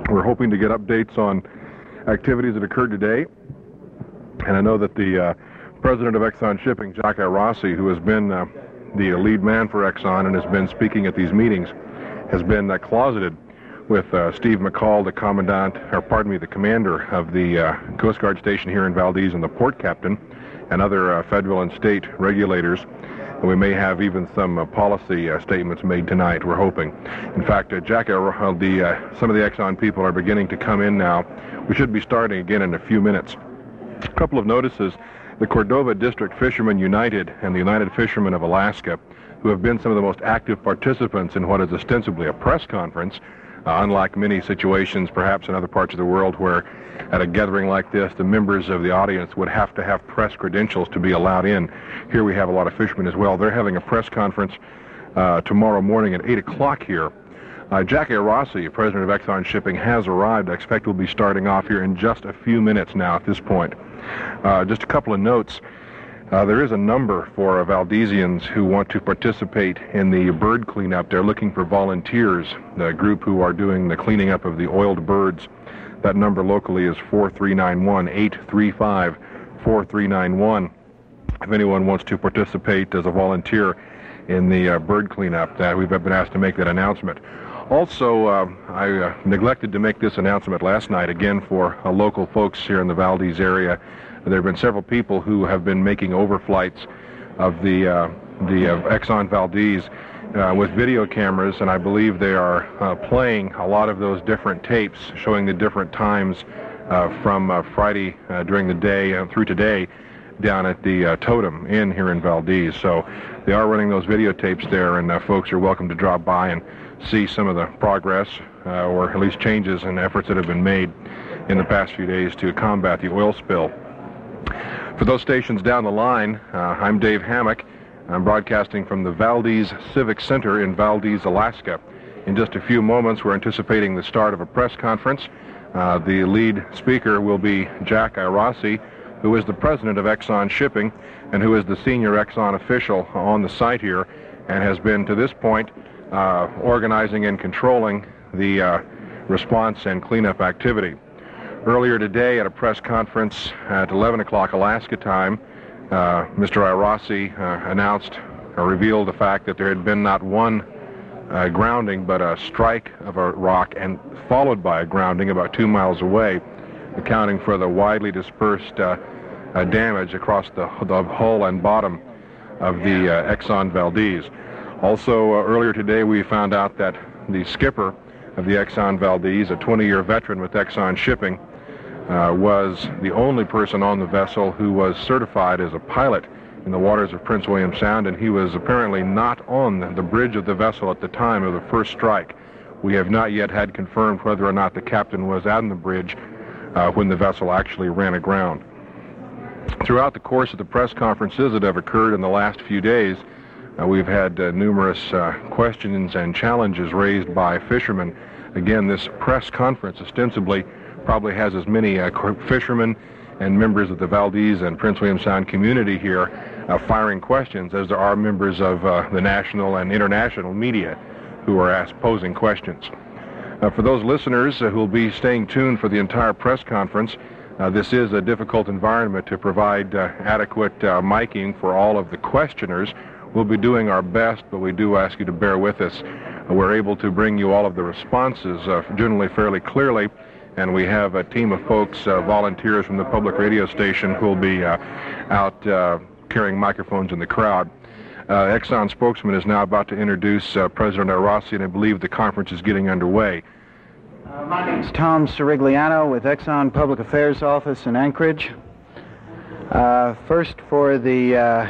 We're hoping to get updates on activities that occurred today. And I know that the president of Exxon Shipping, Jack Rossi, who has been the lead man for Exxon and has been speaking at these meetings, has been closeted with Steve McCall, the the commander of the Coast Guard station here in Valdez, and the port captain, and other federal and state regulators. And we may have even some policy statements made tonight, we're hoping. In fact, Jack, some of the Exxon people are beginning to come in now. We should be starting again in a few minutes. A couple of notices. The Cordova District Fishermen United and the United Fishermen of Alaska, who have been some of the most active participants in what is ostensibly a press conference, unlike many situations perhaps in other parts of the world where at a gathering like this the members of the audience would have to have press credentials to be allowed in. Here we have a lot of fishermen as well. They're having a press conference tomorrow morning at 8 o'clock here. Jack Rossi, president of Exxon Shipping, has arrived. I expect we'll be starting off here in just a few minutes now at this point. Just a couple of notes. There is a number for Valdesians who want to participate in the bird cleanup. They're looking for volunteers, the group who are doing the cleaning up of the oiled birds. That number locally is 4391, 835-4391. If anyone wants to participate as a volunteer in the bird cleanup, we've been asked to make that announcement. Also, I neglected to make this announcement last night, again for local folks here in the Valdez area. There have been several people who have been making overflights of the Exxon Valdez with video cameras, and I believe they are playing a lot of those different tapes showing the different times from Friday during the day through today down at the Totem Inn here in Valdez. So they are running those videotapes there, and folks are welcome to drop by and see some of the progress or at least changes and efforts that have been made in the past few days to combat the oil spill. For those stations down the line, I'm Dave Hammack. I'm broadcasting from the Valdez Civic Center in Valdez, Alaska. In just a few moments, we're anticipating the start of a press conference. The lead speaker will be Jack Rossi, who is the president of Exxon Shipping and who is the senior Exxon official on the site here and has been, to this point, organizing and controlling the response and cleanup activity. Earlier today at a press conference at 11 o'clock Alaska time, Mr. Rossi announced or revealed the fact that there had been not one grounding but a strike of a rock and followed by a grounding about 2 miles away, accounting for the widely dispersed damage across the hull and bottom of the Exxon Valdez. Also, earlier today we found out that the skipper of the Exxon Valdez, a 20-year veteran with Exxon Shipping, was the only person on the vessel who was certified as a pilot in the waters of Prince William Sound, and he was apparently not on the bridge of the vessel at the time of the first strike. We have not yet had confirmed whether or not the captain was on the bridge when the vessel actually ran aground. Throughout the course of the press conferences that have occurred in the last few days, we've had numerous questions and challenges raised by fishermen. Again, this press conference ostensibly probably has as many fishermen and members of the Valdez and Prince William Sound community here firing questions as there are members of the national and international media who are posing questions. For those listeners who will be staying tuned for the entire press conference, this is a difficult environment to provide adequate miking for all of the questioners. We'll be doing our best, but we do ask you to bear with us. We're able to bring you all of the responses generally fairly clearly, and we have a team of folks, volunteers from the public radio station who will be out carrying microphones in the crowd. Exxon spokesman is now about to introduce President Rossi, and I believe the conference is getting underway. My name's Tom Sirigliano with Exxon Public Affairs Office in Anchorage. First, for the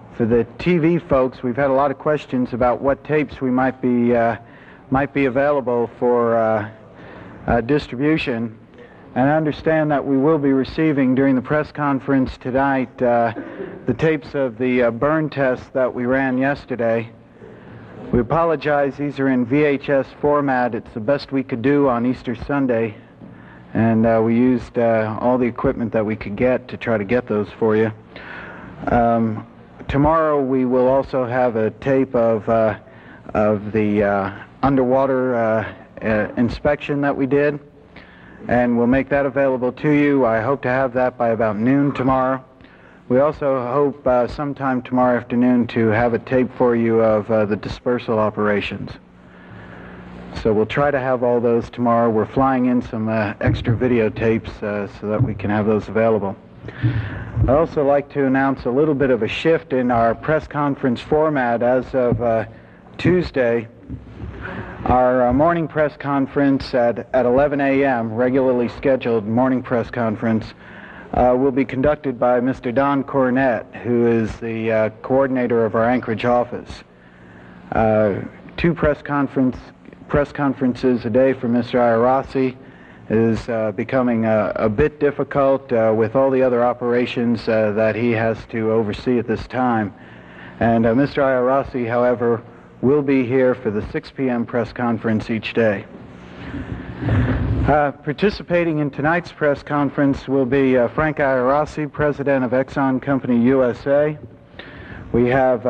TV folks, we've had a lot of questions about what tapes we might be available for distribution, and I understand that we will be receiving during the press conference tonight the tapes of the burn tests that we ran yesterday. We apologize, these are in VHS format. It's the best we could do on Easter Sunday, and we used all the equipment that we could get to try to get those for you. Tomorrow we will also have a tape of the underwater inspection that we did. and we'll make that available to you. I hope to have that by about noon tomorrow. We also hope sometime tomorrow afternoon to have a tape for you of the dispersal operations. So we'll try to have all those tomorrow. We're flying in some extra videotapes so that we can have those available. I'd also like to announce a little bit of a shift in our press conference format. As of Tuesday, our morning press conference at 11 a.m., regularly scheduled morning press conference, will be conducted by Mr. Don Cornett, who is the coordinator of our Anchorage office. Two press conferences a day for Mr. Iarossi is becoming a bit difficult with all the other operations that he has to oversee at this time. And Mr. Iarossi, however, will be here for the 6 p.m. press conference each day. Participating in tonight's press conference will be Frank Iarossi, President of Exxon Company USA. We have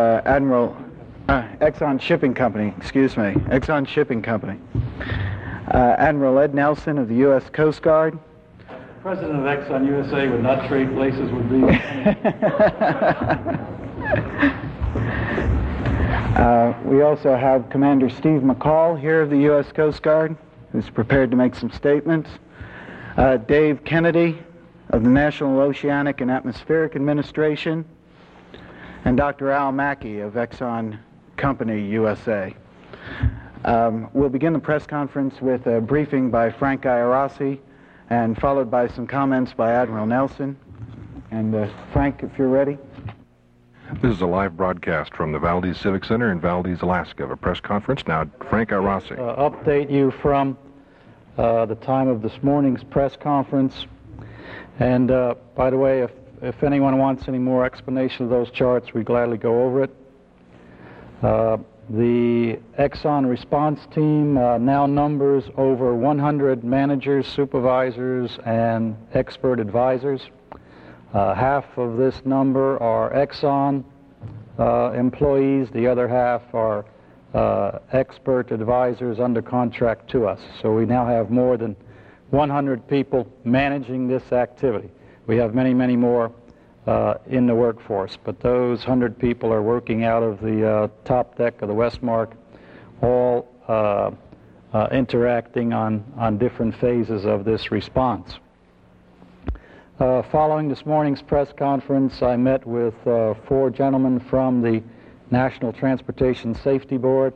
Exxon Shipping Company. Admiral Ed Nelson of the U.S. Coast Guard. President of Exxon USA would not trade places with me. We also have Commander Steve McCall here of the U.S. Coast Guard, who's prepared to make some statements. Dave Kennedy of the National Oceanic and Atmospheric Administration, and Dr. Al Mackey of Exxon Company USA. We'll begin the press conference with a briefing by Frank Iarossi, and followed by some comments by Admiral Nelson. And Frank, if you're ready. This is a live broadcast from the Valdez Civic Center in Valdez, Alaska, of a press conference. Now, Frank Iarossi. Update you from the time of this morning's press conference. And by the way, if anyone wants any more explanation of those charts, we'd gladly go over it. The Exxon response team now numbers over 100 managers, supervisors, and expert advisors. Half of this number are Exxon employees. The other half are expert advisors under contract to us. So we now have more than 100 people managing this activity. We have many, many more in the workforce, but those 100 people are working out of the top deck of the Westmark, all interacting on different phases of this response. Following this morning's press conference, I met with 4 gentlemen from the National Transportation Safety Board.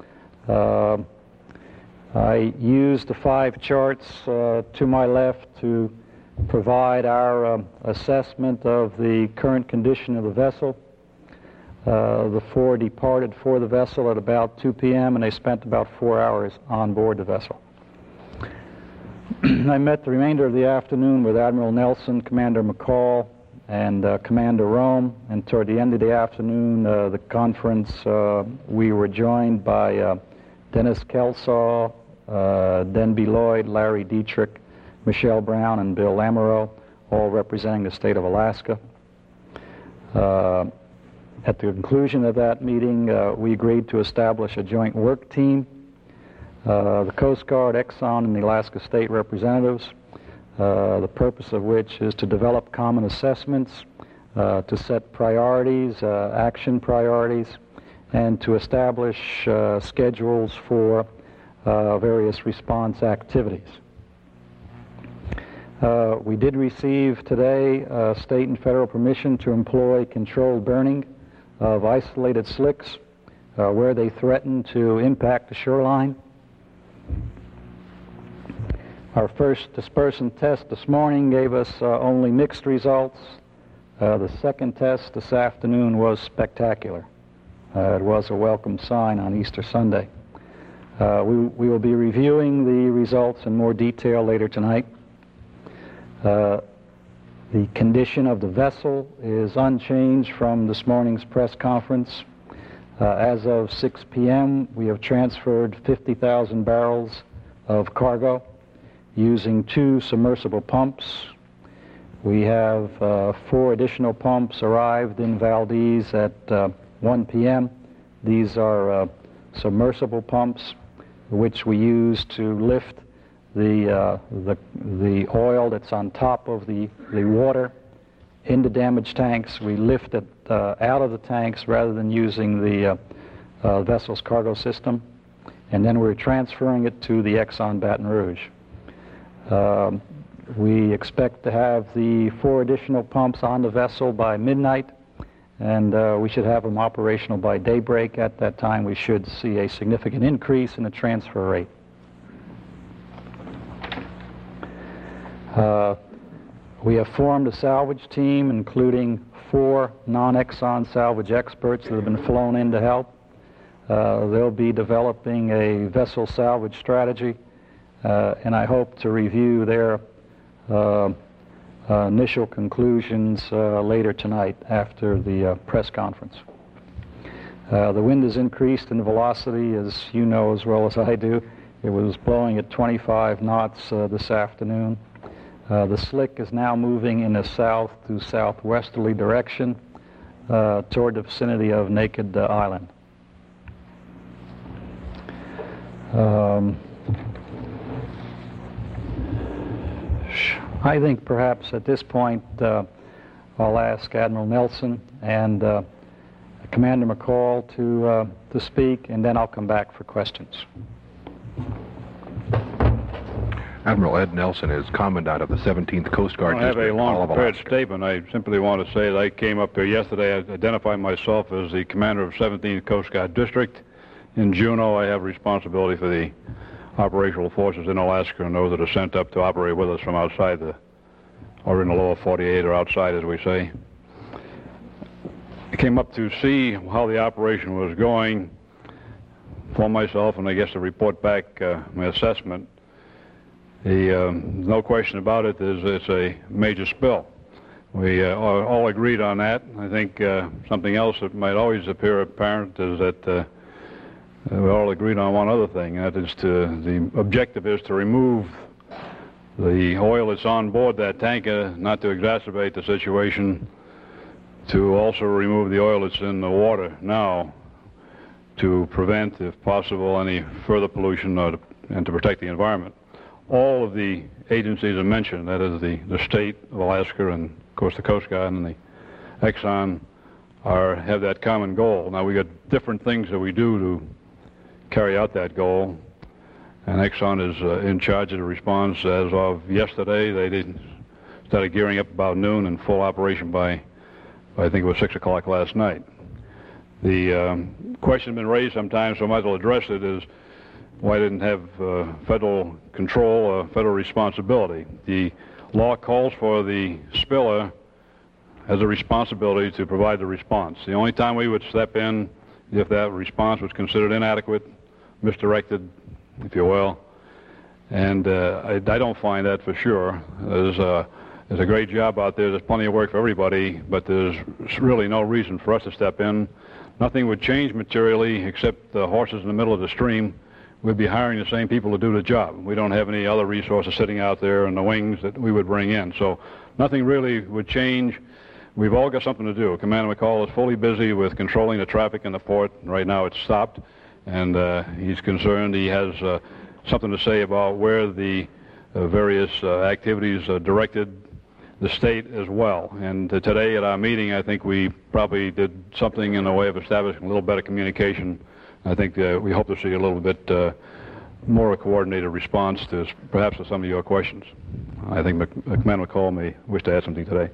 I used the 5 charts to my left to provide our assessment of the current condition of the vessel. The 4 departed for the vessel at about 2 p.m. and they spent about 4 hours on board the vessel. I met the remainder of the afternoon with Admiral Nelson, Commander McCall, and Commander Rome, and toward the end of the afternoon, the conference, we were joined by Dennis Kelsaw, Denby Lloyd, Larry Dietrich, Michelle Brown, and Bill Lamoureux, all representing the state of Alaska. At the conclusion of that meeting, we agreed to establish a joint work team. The Coast Guard, Exxon, and the Alaska State representatives, the purpose of which is to develop common assessments, to set priorities, action priorities, and to establish schedules for various response activities. We did receive today state and federal permission to employ controlled burning of isolated slicks where they threaten to impact the shoreline. Our first dispersant test this morning gave us only mixed results. The second test this afternoon was spectacular. It was a welcome sign on Easter Sunday. We will be reviewing the results in more detail later tonight. The condition of the vessel is unchanged from this morning's press conference. As of 6 p.m., we have transferred 50,000 barrels of cargo using 2 submersible pumps. We have 4 additional pumps arrived in Valdez at 1 p.m. These are submersible pumps which we use to lift the oil that's on top of the water into damaged tanks. We lift it out of the tanks rather than using the vessel's cargo system, and then we're transferring it to the Exxon Baton Rouge. We expect to have the 4 additional pumps on the vessel by midnight, and we should have them operational by daybreak. At that time, we should see a significant increase in the transfer rate. We have formed a salvage team, including 4 non-Exxon salvage experts that have been flown in to help. They'll be developing a vessel salvage strategy, and I hope to review their initial conclusions later tonight after the press conference. The wind has increased in velocity, as you know as well as I do. It was blowing at 25 knots this afternoon. The slick is now moving in a south to southwesterly direction toward the vicinity of Naked Island. I think perhaps at this point I'll ask Admiral Nelson and Commander McCall to speak, and then I'll come back for questions. Admiral Ed Nelson is Commandant of the 17th Coast Guard I don't have a District, long all of prepared Alaska. statement. I simply want to say that I came up here yesterday. I identified myself as the commander of 17th Coast Guard District. In Juneau, I have responsibility for the operational forces in Alaska and those that are sent up to operate with us from outside or in the lower 48 or outside, as we say. I came up to see how the operation was going for myself, and I guess to report back my assessment. No question about it, it's a major spill. We all agreed on that. I think something else that might always appear apparent is that we all agreed on one other thing, and that is the objective is to remove the oil that's on board that tanker, not to exacerbate the situation, to also remove the oil that's in the water now to prevent, if possible, any further pollution and to protect the environment. All of the agencies I mentioned, that is the state of Alaska and, of course, the Coast Guard and the Exxon, have that common goal. Now, we got different things that we do to carry out that goal, and Exxon is in charge of the response as of yesterday. They started gearing up about noon and full operation by I think it was 6 o'clock last night. The question has been raised sometimes, so I might as well address it, is why didn't have federal control, federal responsibility? The law calls for the spiller as a responsibility to provide the response. The only time we would step in if that response was considered inadequate, misdirected, if you will, and I don't find that for sure. There's a great job out there. There's plenty of work for everybody, but there's really no reason for us to step in. Nothing would change materially except the horses in the middle of the stream. We'd be hiring the same people to do the job. We don't have any other resources sitting out there in the wings that we would bring in. So nothing really would change. We've all got something to do. Commander McCall is fully busy with controlling the traffic in the port. Right now it's stopped, and he's concerned. He has something to say about where the various activities are directed, the state as well. And today at our meeting, I think we probably did something in the way of establishing a little better communication. I think we hope to see a little bit more a coordinated response to perhaps to some of your questions. I think Commander McCall may wish to add something today.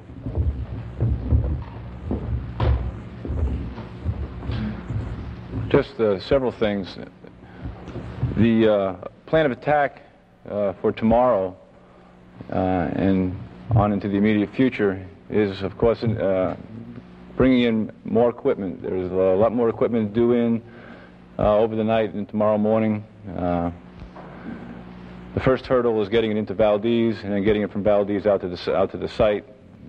Just several things. The plan of attack for tomorrow and on into the immediate future is, of course, bringing in more equipment. There's a lot more equipment due in over the night and tomorrow morning. The first hurdle is getting it into Valdez, and then getting it from Valdez out to the site.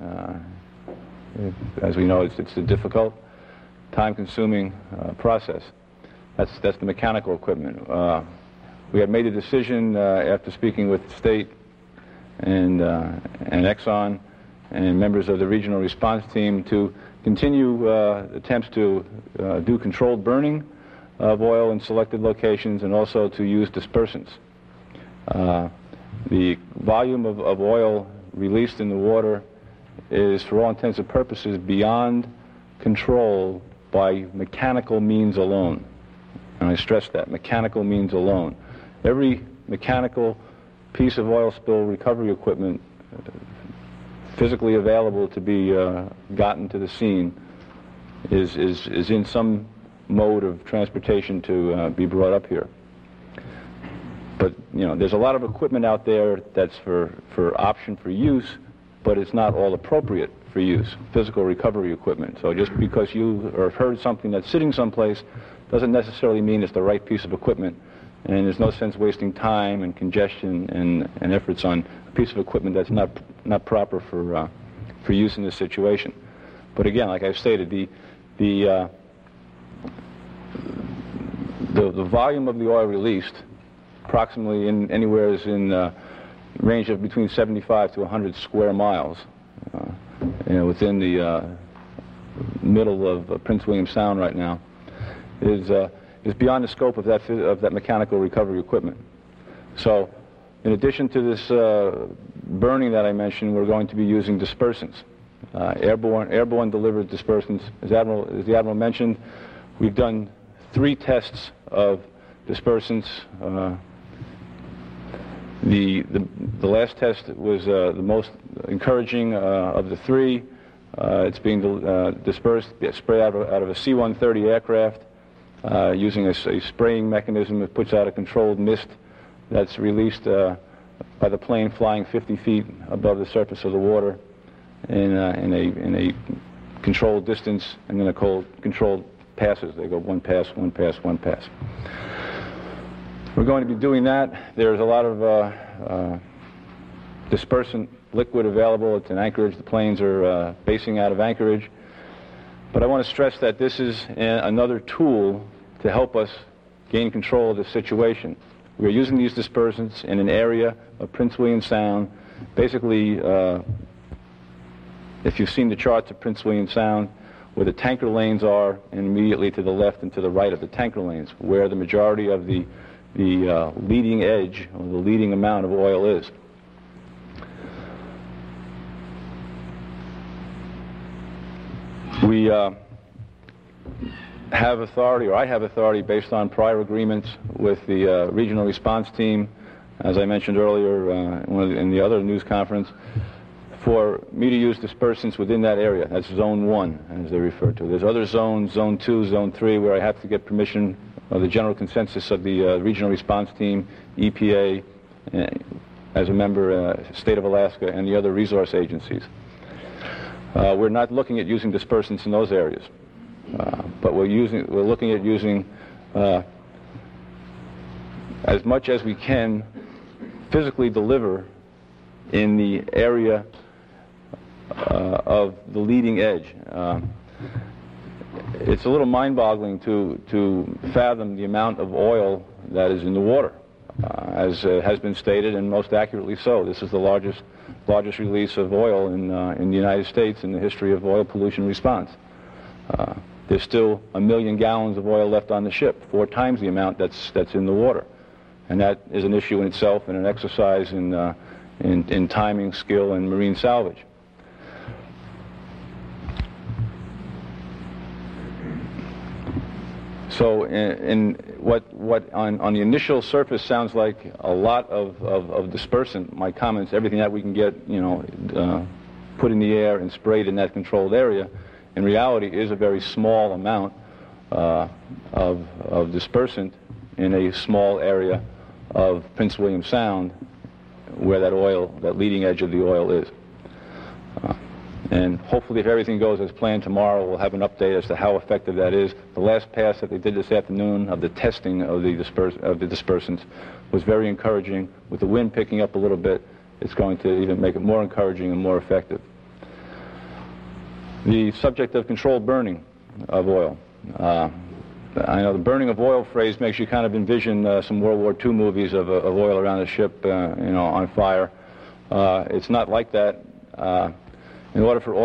As we know, it's a difficult, time-consuming process. That's the mechanical equipment. We have made a decision after speaking with the state and Exxon and members of the regional response team to continue attempts to do controlled burning of oil in selected locations and also to use dispersants. The volume of oil released in the water is, for all intents and purposes, beyond control by mechanical means alone. And I stress that, mechanical means alone. Every mechanical piece of oil spill recovery equipment physically available to be gotten to the scene is in some mode of transportation to be brought up here. But, you know, there's a lot of equipment out there that's for option for use, but it's not all appropriate for use, physical recovery equipment. So just because you have heard something that's sitting someplace doesn't necessarily mean it's the right piece of equipment, and there's no sense wasting time and congestion and efforts on a piece of equipment that's not proper for use in this situation. But again, like I've stated, the volume of the oil released, approximately anywhere is in range of between 75 to 100 square miles, within the middle of Prince William Sound right now, is beyond the scope of that mechanical recovery equipment. So, in addition to this burning that I mentioned, we're going to be using dispersants, airborne delivered dispersants. As the Admiral mentioned, we've done 3 tests of dispersants. The last test was the most encouraging of the 3. It's being sprayed out of a C-130 aircraft using a spraying mechanism that puts out a controlled mist that's released by the plane flying 50 feet above the surface of the water in a controlled distance, and then controlled passes. They go one pass, one pass, one pass. We're going to be doing that. There's a lot of dispersant liquid available. It's in Anchorage. The planes are basing out of Anchorage. But I want to stress that this is another tool to help us gain control of the situation. We're using these dispersants in an area of Prince William Sound. Basically, if you've seen the charts of Prince William Sound, where the tanker lanes are, and immediately to the left and to the right of the tanker lanes, where the majority of the leading edge, or the leading amount of oil is. We have authority, or I have authority, based on prior agreements with the regional response team, as I mentioned earlier in the other news conference, for me to use dispersants within that area. That's Zone 1, as they refer to. There's other zones, Zone 2, Zone 3, where I have to get permission of the general consensus of the regional response team, EPA, as a member, State of Alaska, and the other resource agencies. We're not looking at using dispersants in those areas, but we're looking at using as much as we can physically deliver in the area of the leading edge. It's a little mind-boggling to fathom the amount of oil that is in the water. As has been stated, and most accurately so, this is the largest release of oil in the United States in the history of oil pollution response. There's still 1 million gallons of oil left on the ship, 4 times the amount that's in the water, and that is an issue in itself and an exercise in timing, skill, and marine salvage. So, in what on the initial surface sounds like a lot of dispersant, my comments, everything that we can get, put in the air and sprayed in that controlled area, in reality is a very small amount of dispersant in a small area of Prince William Sound, where that leading edge of the oil is. And hopefully, if everything goes as planned tomorrow, we'll have an update as to how effective that is. The last pass that they did this afternoon of the testing of the dispersants was very encouraging. With the wind picking up a little bit, it's going to even make it more encouraging and more effective. The subject of controlled burning of oil. I know the burning of oil phrase makes you kind of envision some World War II movies of oil around a ship, on fire. It's not like that. In order for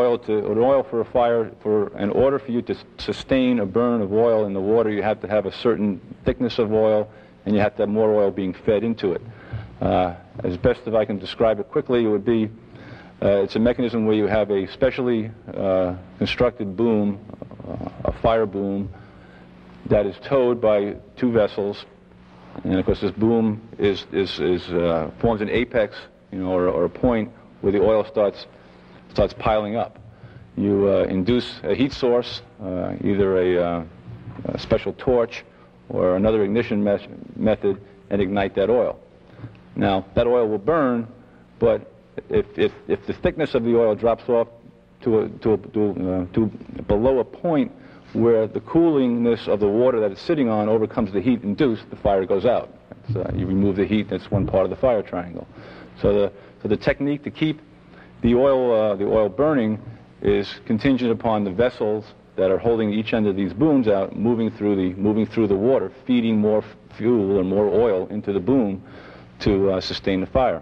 you to sustain a burn of oil in the water, you have to have a certain thickness of oil, and you have to have more oil being fed into it. As best as I can describe it quickly, it would be it's a mechanism where you have a specially constructed boom, a fire boom, that is towed by two vessels, and of course this boom forms an apex, or a point where the oil starts piling up. You induce a heat source, either a special torch or another ignition method, and ignite that oil. Now that oil will burn, but if the thickness of the oil drops off to below a point where the coolingness of the water that it's sitting on overcomes the heat induced, the fire goes out. You remove the heat. That's one part of the fire triangle. So the technique to keep the oil burning is contingent upon the vessels that are holding each end of these booms out, moving through the water, feeding more fuel and more oil into the boom to sustain the fire.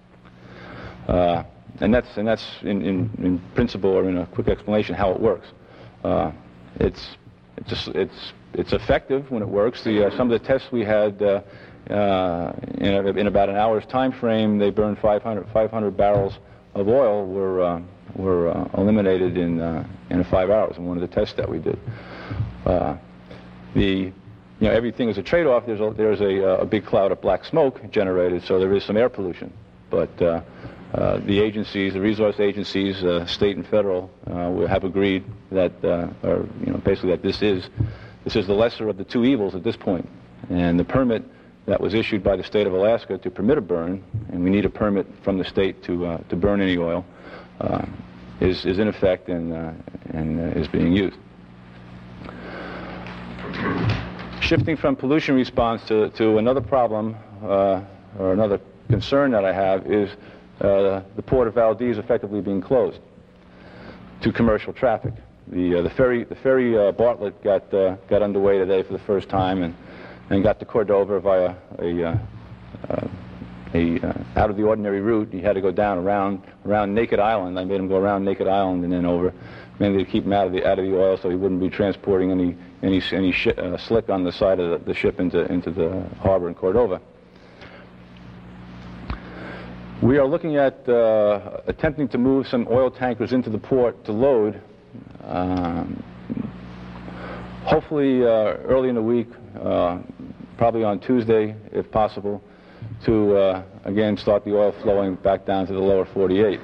And that's in principle, or in a quick explanation, how it works. It's effective when it works. Some of the tests we had in about an hour's time frame, they burned 500 barrels of oil were eliminated in 5 hours in one of the tests that we did. Everything is a trade-off. There's a big cloud of black smoke generated, so there is some air pollution. But the agencies, the resource agencies, state and federal, have agreed that, basically that this is the lesser of the two evils at this point. And the permit that was issued by the state of Alaska to permit a burn, and we need a permit from the state to burn any oil, is in effect and is being used. Shifting from pollution response to another problem or another concern that I have is the port of Valdez effectively being closed to commercial traffic. The ferry Bartlett got underway today for the first time and got to Cordova via a out of the ordinary route. He had to go down around Naked Island. I made him go around Naked Island and then over, mainly to keep him out of the oil, so he wouldn't be transporting any slick on the side of the ship into the harbor in Cordova. We are looking at attempting to move some oil tankers into the port to load, hopefully early in the week, probably on Tuesday if possible, to again start the oil flowing back down to the lower 48.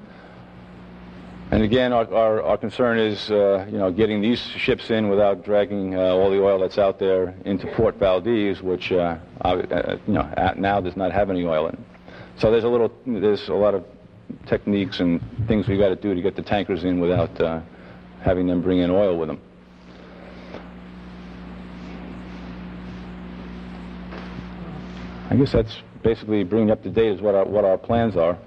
And again, our concern is getting these ships in without dragging all the oil that's out there into Port Valdez, which now does not have any oil in. So there's a lot of techniques and things we got to do to get the tankers in without having them bring in oil with them. I guess that's basically bringing up to date is what our plans are.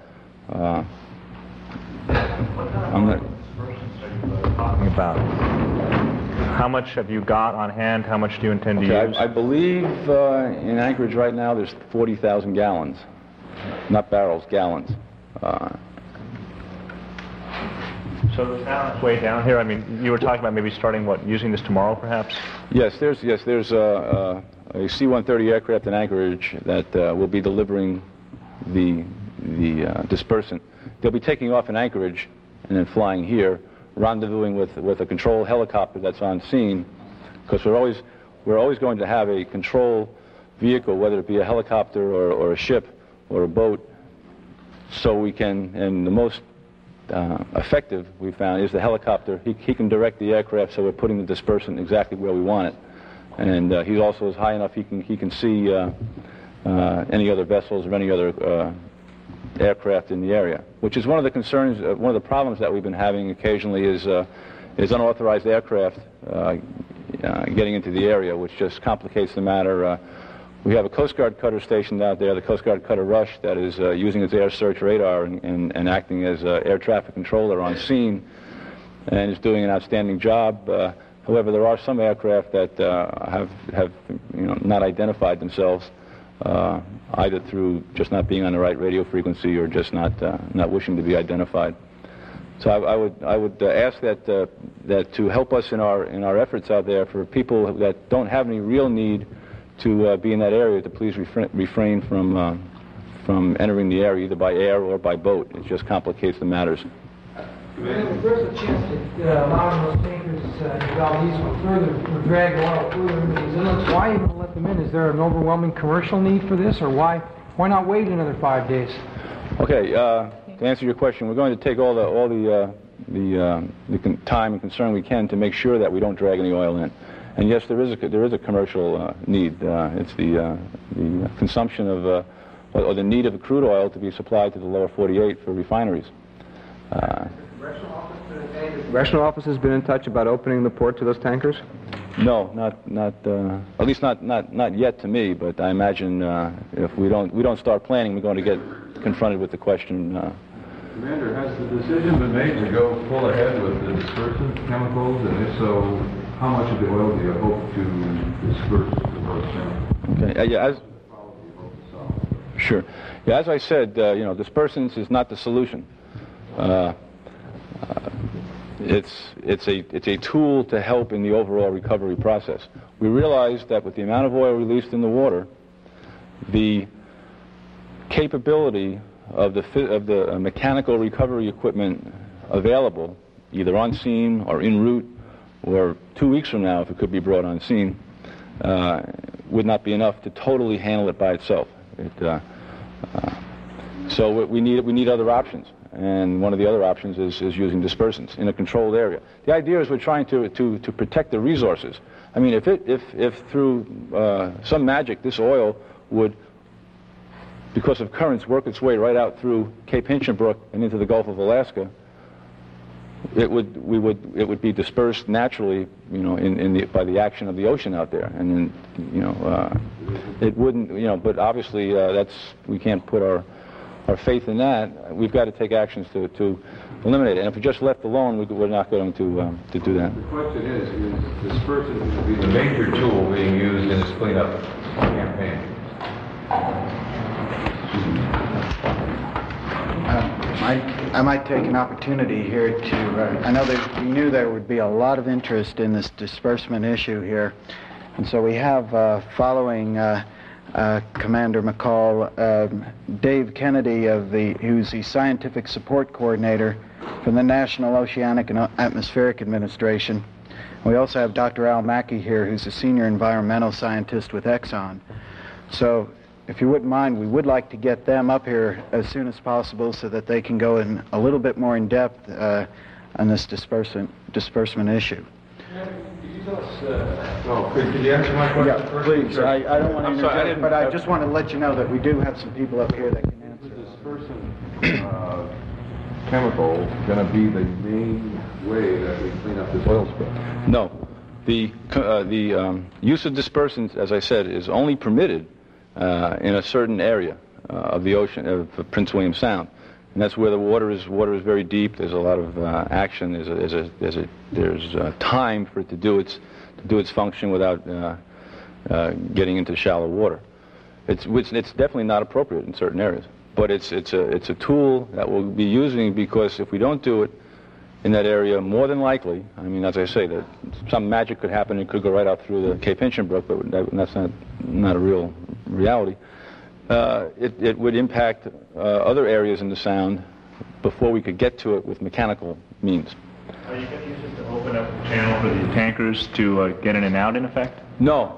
I'm not talking about. How much have you got on hand? How much do you intend to use? I believe in Anchorage right now there's 40,000 gallons. Not barrels, gallons. So it's now way down here. I mean, you were talking about maybe starting using this tomorrow, perhaps? Yes, there's a C-130 aircraft in Anchorage that will be delivering the dispersant. They'll be taking off in Anchorage and then flying here, rendezvousing with a control helicopter that's on scene, because we're always going to have a control vehicle, whether it be a helicopter or a ship or a boat, so we can, and the most effective we found is the helicopter. He can direct the aircraft, so we're putting the dispersant exactly where we want it. And he also is high enough he can see any other vessels or any other aircraft in the area, which is one of the concerns, one of the problems that we've been having occasionally is unauthorized aircraft getting into the area, which just complicates the matter. We have a Coast Guard cutter stationed out there, the Coast Guard cutter Rush, that is using its air search radar and acting as air traffic controller on scene, and is doing an outstanding job. However, there are some aircraft that have not identified themselves, either through just not being on the right radio frequency or just not wishing to be identified. So I would ask that to help us in our efforts out there, for people that don't have any real need to be in that area, to please refrain from from entering the area either by air or by boat. It just complicates the matters. If there's a chance that allowing those tankers would drag oil further into these inlets, why even let them in? Is there an overwhelming commercial need for this, or why not wait another 5 days? Okay, to answer your question, we're going to take all the time and concern we can to make sure that we don't drag any oil in. And yes, there is a commercial need. It's the consumption of or the need of the crude oil to be supplied to the lower 48 for refineries. Congressional office has been in touch about opening the port to those tankers? No, at least not yet to me. But I imagine if we don't start planning, we're going to get confronted with the question. Commander, has the decision been made to go full ahead with the dispersant chemicals, and if so, how much of the oil do you hope to disperse to those chemicals? Okay. Sure. Yeah, as I said, dispersants is not the solution. It's a tool to help in the overall recovery process. We realize that with the amount of oil released in the water, the capability of the mechanical recovery equipment available, either on scene or en route, or 2 weeks from now, if it could be brought on scene, would not be enough to totally handle it by itself. So we need other options, and one of the other options is using dispersants in a controlled area. The idea is we're trying to protect the resources. I mean, if through some magic this oil would, because of currents, work its way right out through Cape Hinchinbrook and into the Gulf of Alaska, it would be dispersed naturally, by the action of the ocean out there, and then, it wouldn't, but obviously we can't put our faith in that. We've got to take actions to eliminate it, and if we just left alone, we're not going to do that. The question is dispersant to be the major tool being used in this cleanup campaign? I might take an opportunity here to, I know that we knew there would be a lot of interest in this disbursement issue here, and so we have, following Commander McCall, Dave Kennedy, who's the Scientific Support Coordinator from the National Oceanic and Atmospheric Administration. We also have Dr. Al Mackey here, who's a Senior Environmental Scientist with Exxon. So, if you wouldn't mind, we would like to get them up here as soon as possible so that they can go in a little bit more in depth on this disbursement issue. Could you tell us, could you answer my question? Yeah, please. I don't want to interject, but I just want to let you know that we do have some people up here that can answer. Is the dispersant chemical going to be the main way that we clean up this oil spill? No. The use of dispersants, as I said, is only permitted in a certain area of the ocean, of Prince William Sound, and that's where the water is very deep. There's a lot of action. There's time for it to do its function without getting into shallow water. It's definitely not appropriate in certain areas, but it's a tool that we'll be using, because if we don't do it in that area, more than likely, I mean, as I say, that some magic could happen. It could go right out through the Cape Hinchinbrook, but that's not a real reality. It would impact other areas in the Sound before we could get to it with mechanical means. Are you going to use this to open up the channel for the tankers to get in and out, in effect? No.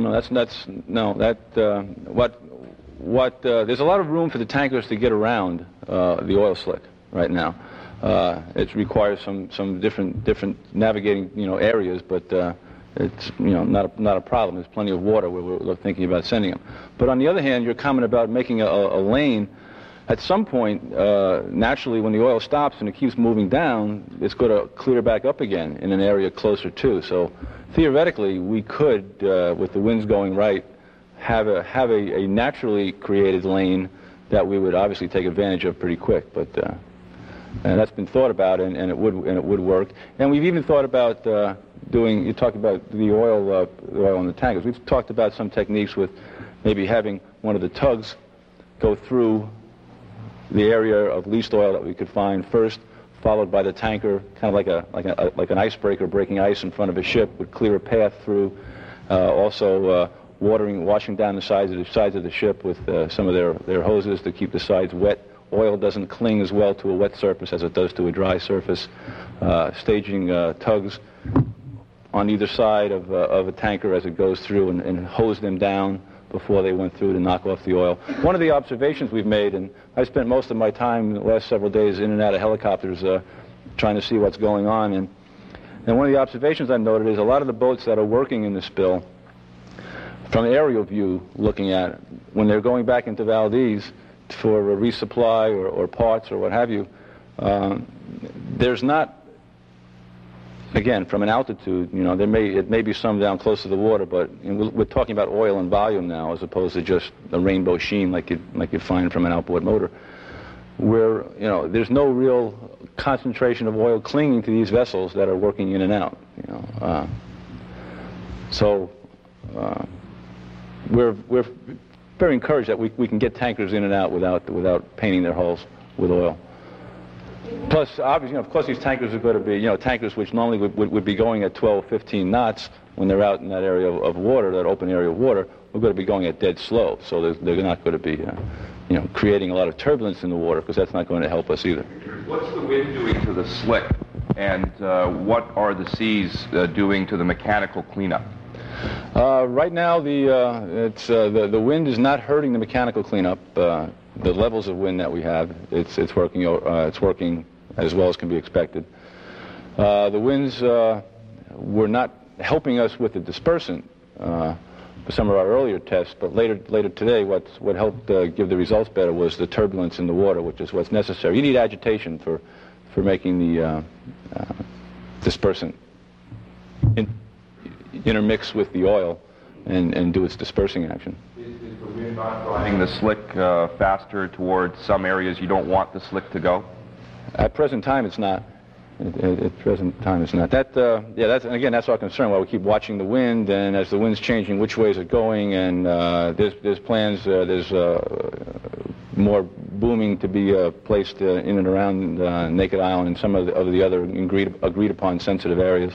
There's a lot of room for the tankers to get around the oil slick right now. It requires some different navigating areas, but it's not a problem. There's plenty of water where we're thinking about sending them. But on the other hand, your comment about making a lane, at some point, naturally, when the oil stops and it keeps moving down, it's going to clear back up again in an area closer to. So theoretically, we could, with the winds going right, have a naturally created lane that we would obviously take advantage of pretty quick. But and that's been thought about, and it would work. And we've even thought about doing. You talked about the oil in the tankers. We've talked about some techniques with maybe having one of the tugs go through the area of least oil that we could find first, followed by the tanker, kind of like an icebreaker breaking ice in front of a ship, would clear a path through. Also, washing down the sides of the ship with some of their hoses to keep the sides wet. Oil doesn't cling as well to a wet surface as it does to a dry surface. Staging tugs on either side of a tanker as it goes through and hose them down before they went through to knock off the oil. One of the observations we've made, and I spent most of my time the last several days in and out of helicopters trying to see what's going on, and one of the observations I've noted is a lot of the boats that are working in the spill, from aerial view looking at it, when they're going back into Valdez for a resupply or parts or what have you, there's not, again, from an altitude, you know, it may be some down close to the water, but we're talking about oil and volume now as opposed to just a rainbow sheen like you'd find from an outboard motor, where, you know, there's no real concentration of oil clinging to these vessels that are working in and out, you know. We're very encouraged that we can get tankers in and out without painting their hulls with oil. Plus, obviously, you know, of course, these tankers are going to be, you know, tankers which normally would be going at 12, 15 knots when they're out in that area of water, that open area of water. We're going to be going at dead slow, so they're not going to be, you know, creating a lot of turbulence in the water, because that's not going to help us either. What's the wind doing to the slick, and what are the seas doing to the mechanical cleanup? Right now, the wind is not hurting the mechanical cleanup. The levels of wind that we have, it's working as well as can be expected. The winds were not helping us with the dispersant for some of our earlier tests, but later today, what helped give the results better was the turbulence in the water, which is what's necessary. You need agitation for making the dispersant intermix with the oil and do its dispersing action. Is the wind not driving the slick faster towards some areas you don't want the slick to go? At present time, it's not. At present time, it's not. That's our concern. While we keep watching the wind, and as the wind's changing, which way is it going? And there's plans. There's more booming to be placed in and around Naked Island and some of the other agreed upon sensitive areas.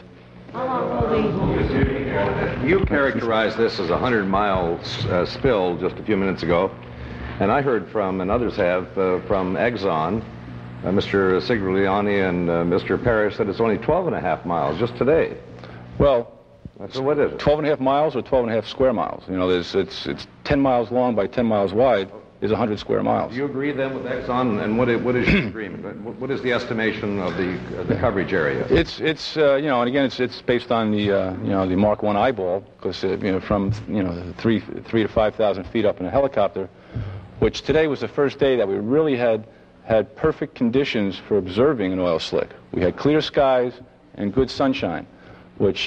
You characterized this as a 100-mile spill just a few minutes ago, and I heard from, and others have, from Exxon, Mr. Sigliani and Mr. Parrish, said it's only 12 and a half miles just today. Well, so what is it? 12 and a half miles or 12 and a half square miles? You know, it's 10 miles long by 10 miles wide is 100 square miles. Do you agree then with Exxon, and what is your agreement? What is the estimation of the coverage area? It's you know, and again, it's based on the you know, the Mark I eyeball, because you know, from 3 to 5,000 feet up in a helicopter, which today was the first day that we really had perfect conditions for observing an oil slick. We had clear skies and good sunshine, which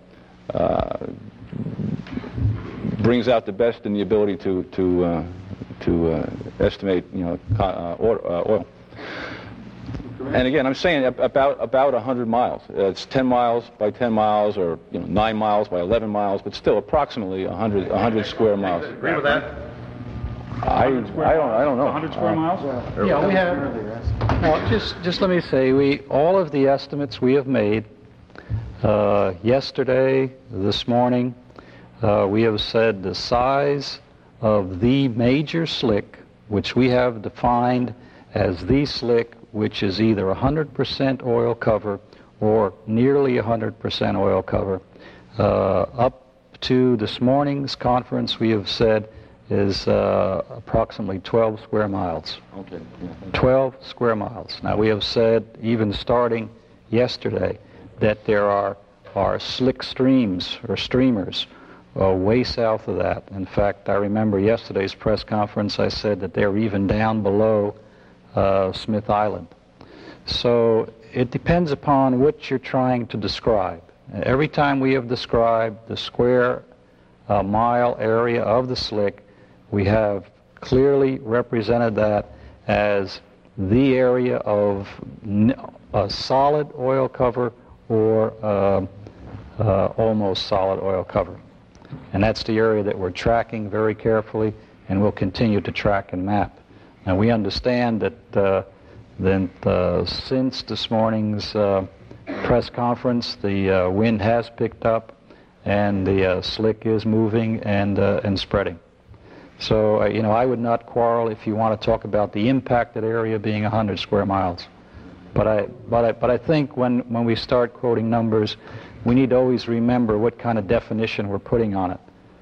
brings out the best in the ability to estimate, you know, oil. And again, I'm saying about 100 miles. It's 10 miles by 10 miles, or 9 miles by 11 miles, but still approximately 100 square miles. Agree with that? I don't know. 100 square miles? Yeah, we have. Well, just let me say, all of the estimates we have made yesterday, this morning, we have said the size of the major slick, which we have defined as the slick which is either 100% oil cover or nearly 100% oil cover. Up to this morning's conference, we have said is approximately 12 square miles. Okay. Yeah. 12 square miles. Now, we have said, even starting yesterday, that there are slick streams or streamers way south of that. In fact, I remember yesterday's press conference, I said that they're even down below Smith Island. So it depends upon what you're trying to describe. Every time we have described the square mile area of the slick, we have clearly represented that as the area of a solid oil cover or almost solid oil cover. And that's the area that we're tracking very carefully and will continue to track and map. Now, we understand that since this morning's press conference, the wind has picked up, and the slick is moving and spreading. So, I would not quarrel if you want to talk about the impacted area being 100 square miles. But I think when we start quoting numbers, we need to always remember what kind of definition we're putting on it.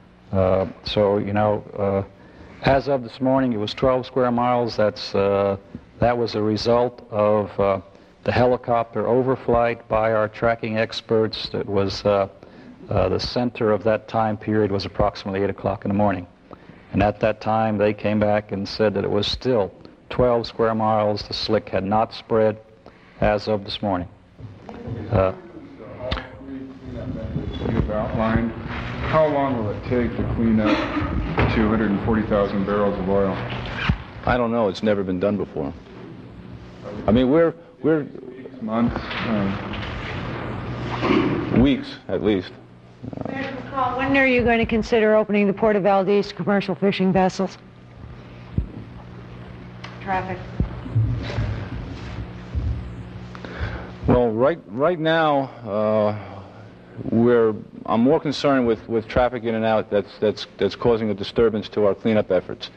As of this morning, it was 12 square miles. That was a result of the helicopter overflight by our tracking experts. That was the center of that time period was approximately 8 o'clock in the morning. And at that time, they came back and said that it was still 12 square miles. The slick had not spread as of this morning. You've outlined, how long will it take to clean up 240,000 barrels of oil? I don't know. It's never been done before. I mean, we're months, weeks at least. When are you going to consider opening the Port of Valdez to commercial fishing vessels? Traffic. Well, right now, I'm more concerned with traffic in and out that's causing a disturbance to our cleanup efforts.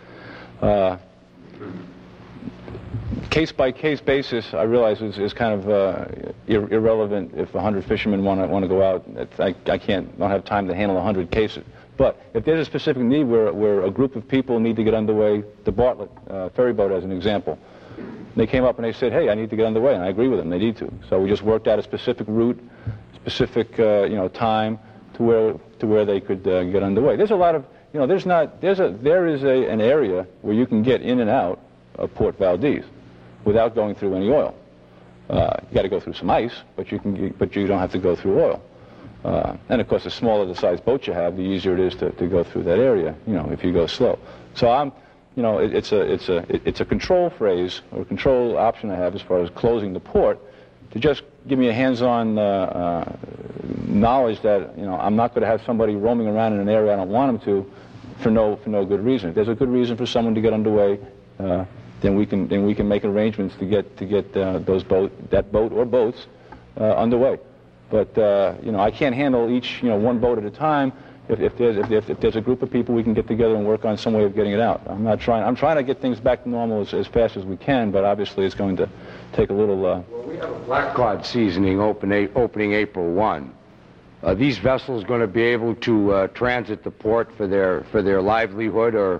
Case-by-case basis, I realize is kind of irrelevant. If 100 fishermen want to go out, I don't have time to handle 100 cases. But if there's a specific need where a group of people need to get underway, the Bartlett ferry boat as an example, they came up and they said, "Hey, I need to get underway," and I agree with them. They need to. So we just worked out a specific route, specific time to where they could get underway. There's a lot of there is an area where you can get in and out of Port Valdez without going through any oil. You got to go through some ice, but you don't have to go through oil. And of course, the smaller the size boat you have, the easier it is to go through that area. If you go slow. So it's a control phrase or control option I have as far as closing the port to just give me a hands-on knowledge that I'm not going to have somebody roaming around in an area I don't want them to for no good reason. If there's a good reason for someone to get underway, then we can make arrangements to get that boat or boats underway. But I can't handle each one boat at a time. If there's a group of people, we can get together and work on some way of getting it out. I'm trying to get things back to normal as fast as we can, but obviously it's going to take a little. Well, we have a black cod seasoning opening April 1. Are these vessels going to be able to transit the port for their livelihood or?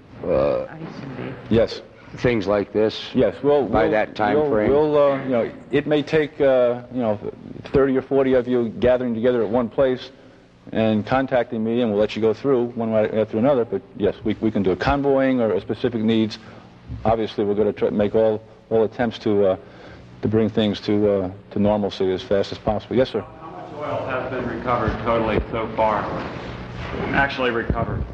Yes. Things like this. Yes. By that time frame. It may take 30 or 40 of you gathering together at one place and contacting me, and we'll let you go through one way after another. But yes, we can do a convoying or specific needs. Obviously, we're going to make all attempts to bring things to normalcy as fast as possible. Yes, sir. How much oil has been recovered totally so far? Actually recovered.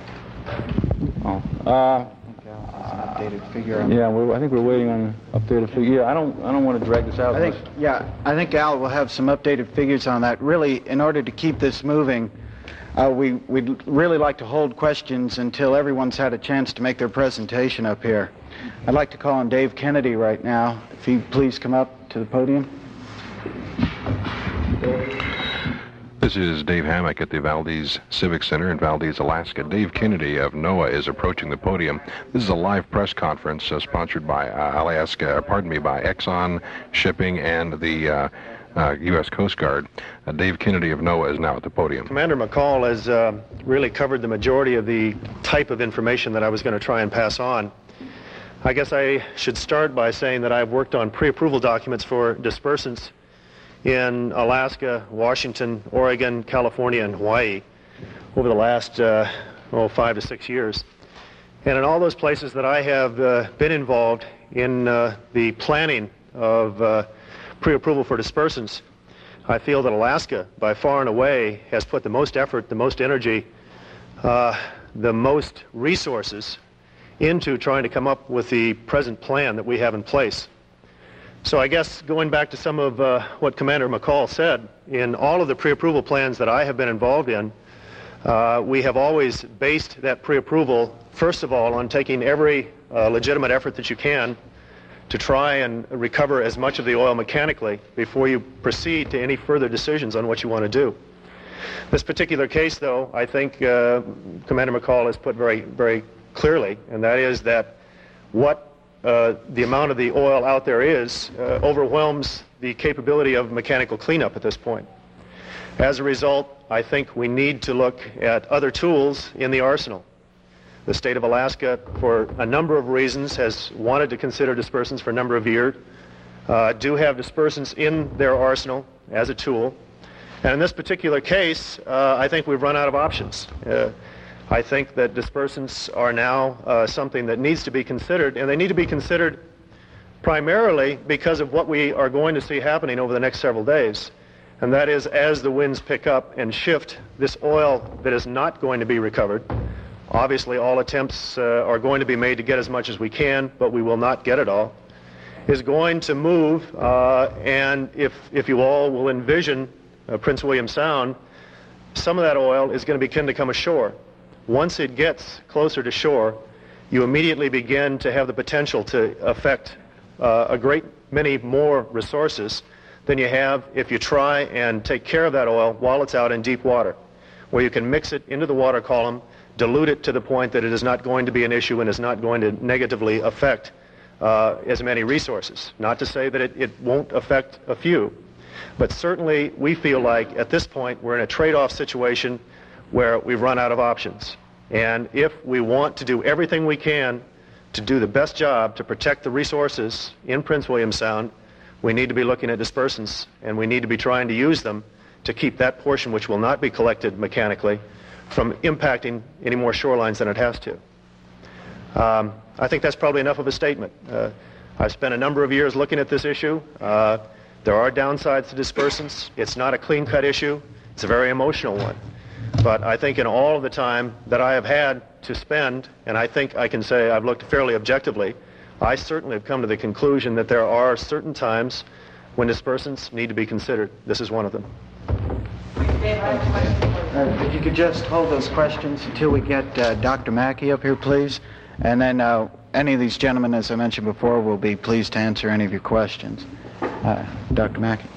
Updated figure. Yeah, I think we're waiting on an updated figure. Yeah, I don't want to drag this out. I think Al will have some updated figures on that. Really, in order to keep this moving, we'd really like to hold questions until everyone's had a chance to make their presentation up here. I'd like to call on Dave Kennedy right now. If he'd please come up to the podium. This is Dave Hammack at the Valdez Civic Center in Valdez, Alaska. Dave Kennedy of NOAA is approaching the podium. This is a live press conference sponsored by by Exxon Shipping and the U.S. Coast Guard. Dave Kennedy of NOAA is now at the podium. Commander McCall has really covered the majority of the type of information that I was going to try and pass on. I guess I should start by saying that I've worked on pre-approval documents for dispersants in Alaska, Washington, Oregon, California, and Hawaii over the last 5 to 6 years. And in all those places that I have been involved in the planning of pre-approval for dispersants, I feel that Alaska, by far and away, has put the most effort, the most energy, the most resources into trying to come up with the present plan that we have in place. So I guess going back to some of what Commander McCall said, in all of the pre-approval plans that I have been involved in, we have always based that pre-approval, first of all, on taking every legitimate effort that you can to try and recover as much of the oil mechanically before you proceed to any further decisions on what you want to do. This particular case, though, I think Commander McCall has put very, very clearly, and that is that what the amount of the oil out there is overwhelms the capability of mechanical cleanup at this point. As a result, I think we need to look at other tools in the arsenal. The state of Alaska, for a number of reasons, has wanted to consider dispersants for a number of years, do have dispersants in their arsenal as a tool. And in this particular case, I think we've run out of options. I think that dispersants are now something that needs to be considered, and they need to be considered primarily because of what we are going to see happening over the next several days. And that is, as the winds pick up and shift, this oil that is not going to be recovered, obviously all attempts are going to be made to get as much as we can, but we will not get it all, is going to move, and if you all will envision Prince William Sound, some of that oil is going to begin to come ashore. Once it gets closer to shore, you immediately begin to have the potential to affect a great many more resources than you have if you try and take care of that oil while it's out in deep water, where you can mix it into the water column, dilute it to the point that it is not going to be an issue and is not going to negatively affect as many resources. Not to say that it won't affect a few, but certainly we feel like at this point we're in a trade-off situation where we've run out of options. And if we want to do everything we can to do the best job to protect the resources in Prince William Sound, we need to be looking at dispersants, and we need to be trying to use them to keep that portion which will not be collected mechanically from impacting any more shorelines than it has to. I think that's probably enough of a statement. I've spent a number of years looking at this issue. There are downsides to dispersants. It's not a clean-cut issue. It's a very emotional one. But I think in all of the time that I have had to spend, and I think I can say I've looked fairly objectively, I certainly have come to the conclusion that there are certain times when dispersants need to be considered. This is one of them. If you could just hold those questions until we get Dr. Mackey up here, please. And then any of these gentlemen, as I mentioned before, will be pleased to answer any of your questions. Dr. Mackey.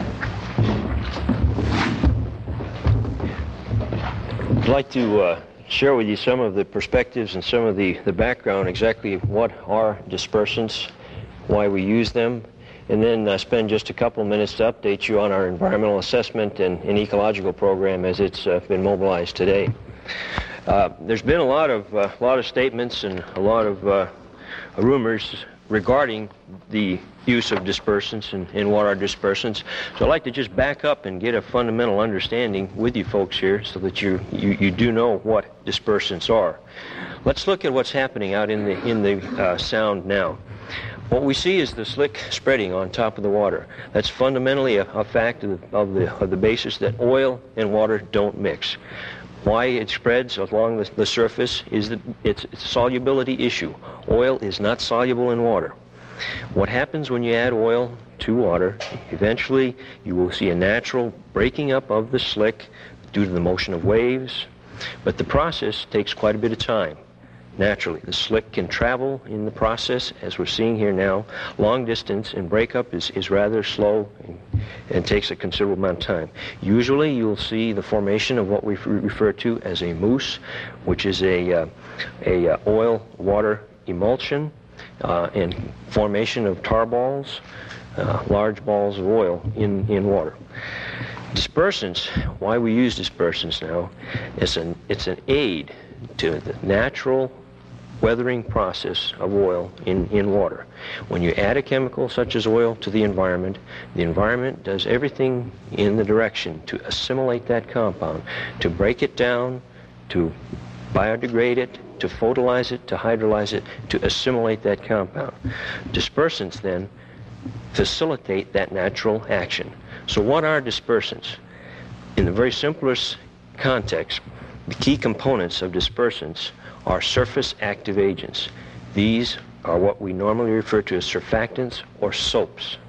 I'd like to share with you some of the perspectives and some of the background, exactly what are dispersants, why we use them, and then spend just a couple of minutes to update you on our environmental assessment and ecological program as it's been mobilized today. There's been a lot of statements and a lot of rumors regarding the use of dispersants and what are dispersants. So I'd like to just back up and get a fundamental understanding with you folks here so that you do know what dispersants are. Let's look at what's happening out in the Sound now. What we see is the slick spreading on top of the water. That's fundamentally a fact of the basis that oil and water don't mix. Why it spreads along the surface is that it's a solubility issue. Oil is not soluble in water. What happens when you add oil to water, eventually you will see a natural breaking up of the slick due to the motion of waves, but the process takes quite a bit of time. Naturally, the slick can travel in the process, as we're seeing here now, long distance, and breakup is rather slow and takes a considerable amount of time. Usually you'll see the formation of what we refer to as a mousse, which is a oil-water emulsion and formation of tar balls, large balls of oil in water. Dispersants, why we use dispersants now, it's an aid to the natural weathering process of oil in water. When you add a chemical such as oil to the environment does everything in the direction to assimilate that compound, to break it down, to biodegrade it, to photolyze it, to hydrolyze it, to assimilate that compound. Dispersants then facilitate that natural action. So what are dispersants? In the very simplest context, the key components of dispersants are surface active agents. These are what we normally refer to as surfactants or soaps.